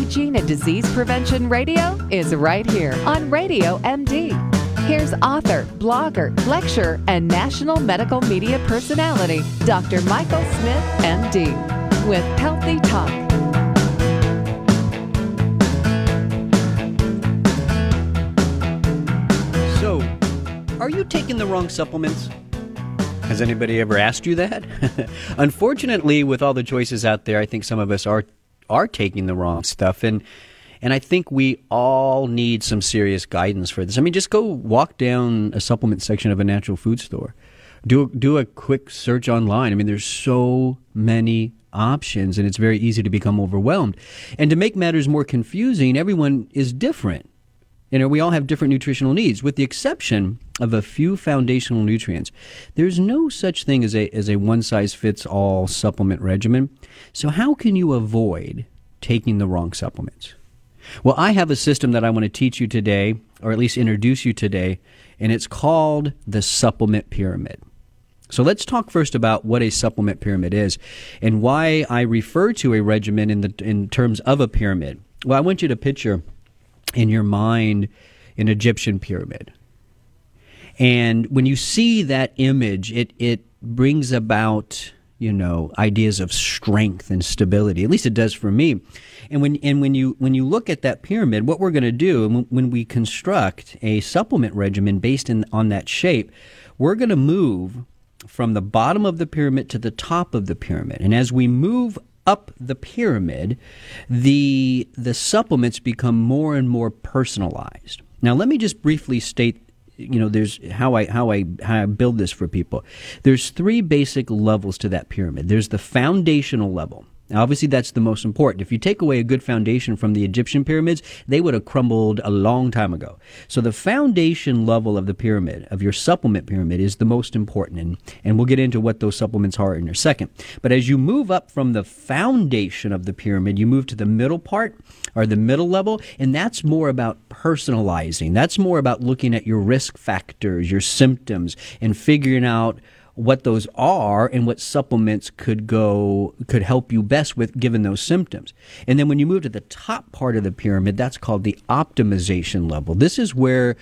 Aging and Disease Prevention Radio is right here on Radio MD. Here's author, blogger, lecturer, and national medical media personality, Dr. Michael Smith, MD, with Healthy Talk. So, are you taking the wrong supplements? Has anybody ever asked you that? Unfortunately, with all the choices out there, I think some of us are taking the wrong stuff, and I think we all need some serious guidance for this. I mean, just go walk down a supplement section of a natural food store. Do a quick search online. I mean, there's so many options, and it's very easy to become overwhelmed. And to make matters more confusing, everyone is different. You know, we all have different nutritional needs, with the exception of a few foundational nutrients. There's no such thing as a one-size-fits-all supplement regimen. So how can you avoid taking the wrong supplements? Well, I have a system that I want to teach you today, or at least introduce you today, and it's called the supplement pyramid. So let's talk first about what a supplement pyramid is and why I refer to a regimen in terms of a pyramid. Well, I want you to picture in your mind an Egyptian pyramid. And when you see that image, it brings about, ideas of strength and stability. At least it does for me. And when you look at that pyramid, what we're going to do when we construct a supplement regimen based on that shape, we're going to move from the bottom of the pyramid to the top of the pyramid. And as we move up the pyramid, the supplements become more and more personalized. Now, let me just briefly state, there's how I build this for people. There's three basic levels to that pyramid. There's the foundational level. Now, obviously, that's the most important. If you take away a good foundation from the Egyptian pyramids, they would have crumbled a long time ago. So the foundation level of the pyramid, of your supplement pyramid, is the most important. And we'll get into what those supplements are in a second. But as you move up from the foundation of the pyramid, you move to the middle part, or the middle level, and that's more about personalizing. That's more about looking at your risk factors, your symptoms, and figuring out what those are and what supplements could help you best with given those symptoms. And then when you move to the top part of the pyramid, that's called the optimization level. This is where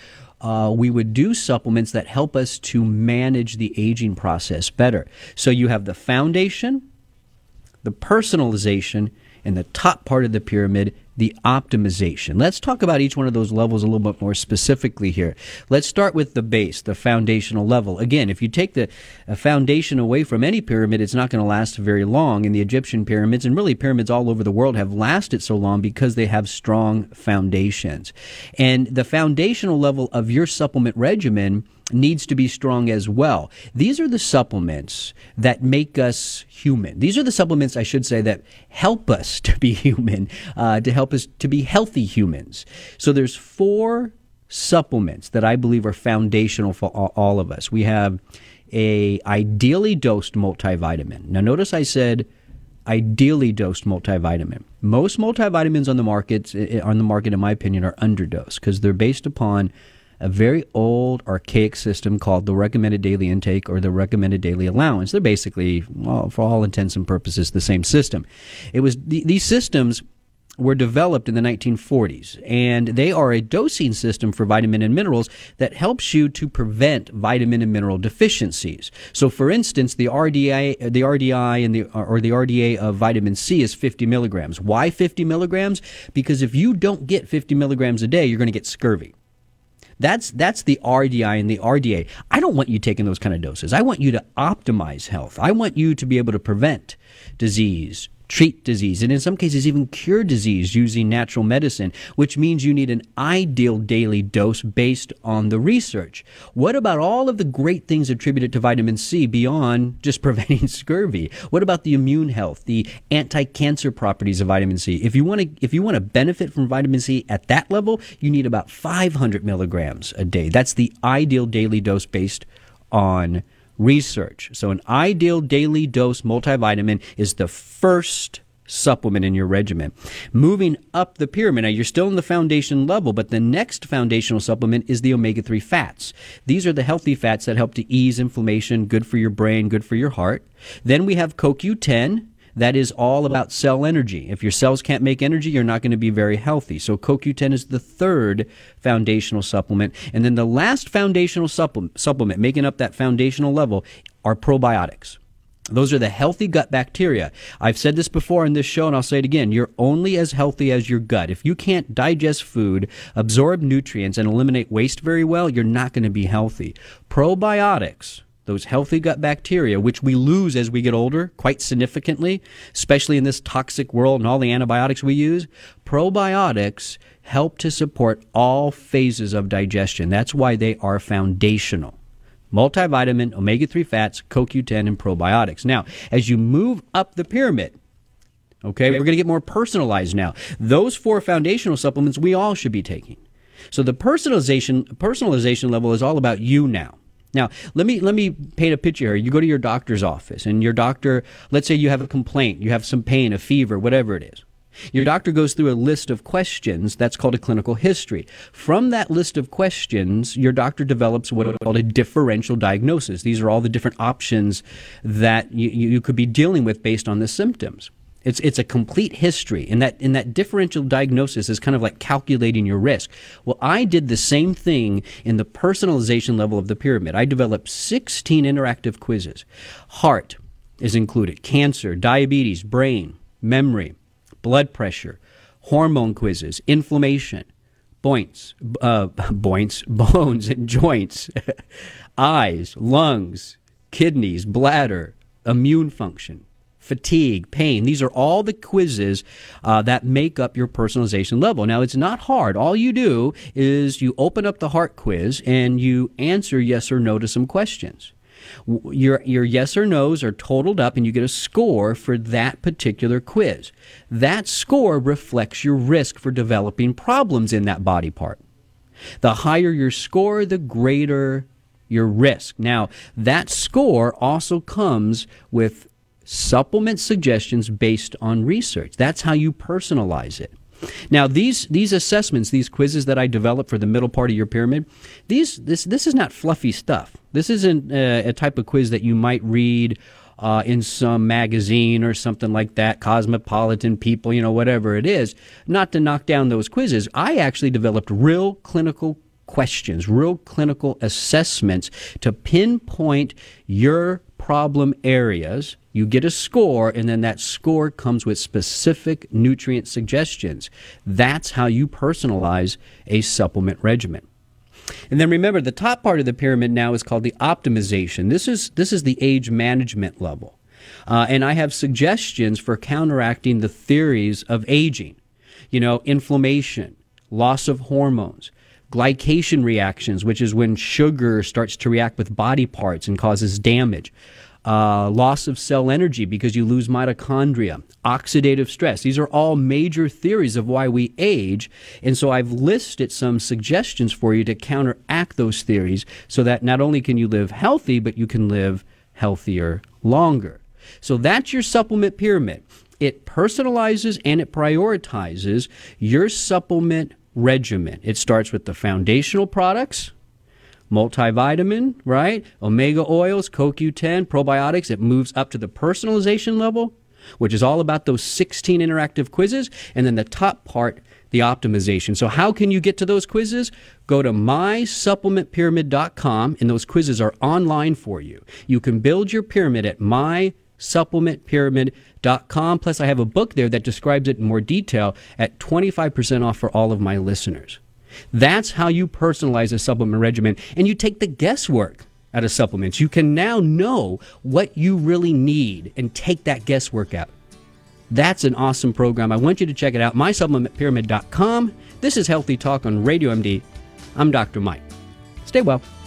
we would do supplements that help us to manage the aging process better. So you have the foundation, the personalization, and the top part of the pyramid, the optimization. Let's talk about each one of those levels a little bit more specifically here. Let's start with the base, the foundational level. Again, if you take the foundation away from any pyramid, it's not going to last very long. And the Egyptian pyramids, and really pyramids all over the world, have lasted so long because they have strong foundations. And the foundational level of your supplement regimen needs to be strong as well. These are the supplements that make us human. These are the supplements, I should say, that help us to be human, to help us to be healthy humans. So there's 4 supplements that I believe are foundational for all of us. We have a ideally dosed multivitamin. Now notice I said ideally dosed multivitamin. Most multivitamins on the market, in my opinion, are underdosed because they're based upon a very old, archaic system called the recommended daily intake or the recommended daily allowance. They're basically, for all intents and purposes, the same system. These systems were developed in the 1940s, and they are a dosing system for vitamin and minerals that helps you to prevent vitamin and mineral deficiencies. So, for instance, the RDI and the RDA of vitamin C is 50 milligrams. Why 50 milligrams? Because if you don't get 50 milligrams a day, you're going to get scurvy. That's the RDI and the RDA. I don't want you taking those kind of doses. I want you to optimize health. I want you to be able to prevent disease, treat disease, and in some cases even cure disease using natural medicine, which means you need an ideal daily dose based on the research. What about all of the great things attributed to vitamin C beyond just preventing scurvy? What about the immune health, the anti-cancer properties of vitamin C? If you want to benefit from vitamin C at that level, you need about 500 milligrams a day. That's the ideal daily dose based on research. So an ideal daily dose multivitamin is the first supplement in your regimen. Moving up the pyramid, now you're still in the foundation level, but the next foundational supplement is the omega-3 fats. These are the healthy fats that help to ease inflammation, good for your brain, good for your heart. Then we have CoQ10. that is all about cell energy. If your cells can't make energy, you're not going to be very healthy. So CoQ10 is the third foundational supplement. And then the last foundational supplement making up that foundational level are probiotics. Those are the healthy gut bacteria. I've said this before in this show, and I'll say it again. You're only as healthy as your gut. If you can't digest food, absorb nutrients, and eliminate waste very well, you're not going to be healthy. Probiotics, those healthy gut bacteria, which we lose as we get older quite significantly, especially in this toxic world and all the antibiotics we use, probiotics help to support all phases of digestion. That's why they are foundational. Multivitamin, omega-3 fats, CoQ10, and probiotics. Now, as you move up the pyramid, okay, we're going to get more personalized now. Those 4 foundational supplements we all should be taking. So the personalization level is all about you now. Now, let me paint a picture here. You go to your doctor's office, and your doctor, let's say you have a complaint, you have some pain, a fever, whatever it is. Your doctor goes through a list of questions. That's called a clinical history. From that list of questions, your doctor develops what is called a differential diagnosis. These are all the different options that you could be dealing with based on the symptoms. It's a complete history, and that differential diagnosis is kind of like calculating your risk. Well, I did the same thing in the personalization level of the pyramid. I developed 16 interactive quizzes. Heart is included, cancer, diabetes, brain, memory, blood pressure, hormone quizzes, inflammation, bones and joints, eyes, lungs, kidneys, bladder, immune function, fatigue, pain. These are all the quizzes that make up your personalization level. Now, it's not hard. All you do is you open up the heart quiz and you answer yes or no to some questions. Your yes or no's are totaled up, and you get a score for that particular quiz. That score reflects your risk for developing problems in that body part. The higher your score, the greater your risk. Now, that score also comes with supplement suggestions based on research. That's how you personalize it. Now, these assessments, these quizzes that I developed for the middle part of your pyramid, this is not fluffy stuff. This isn't a type of quiz that you might read in some magazine or something like that, Cosmopolitan, People, whatever it is. Not to knock down those quizzes. I actually developed real clinical questions, real clinical assessments to pinpoint your problem areas. You get a score, and then that score comes with specific nutrient suggestions. That's how you personalize a supplement regimen. And then remember, the top part of the pyramid now is called the optimization. This is the age management level. And I have suggestions for counteracting the theories of aging. Inflammation, loss of hormones, glycation reactions, which is when sugar starts to react with body parts and causes damage. Loss of cell energy because you lose mitochondria, oxidative stress. These are all major theories of why we age. And so I've listed some suggestions for you to counteract those theories so that not only can you live healthy, but you can live healthier longer. So that's your supplement pyramid. It personalizes and it prioritizes your supplement regimen. It starts with the foundational products, multivitamin, right? Omega oils, CoQ10, probiotics. It moves up to the personalization level, which is all about those 16 interactive quizzes. And then the top part, the optimization. So how can you get to those quizzes? Go to mysupplementpyramid.com, and those quizzes are online for you. You can build your pyramid at mysupplementpyramid.com. Plus, I have a book there that describes it in more detail at 25% off for all of my listeners. That's how you personalize a supplement regimen, and you take the guesswork out of supplements. You can now know what you really need and take that guesswork out. That's an awesome program. I want you to check it out, mysupplementpyramid.com. This is Healthy Talk on Radio MD. I'm Dr. Mike. Stay well.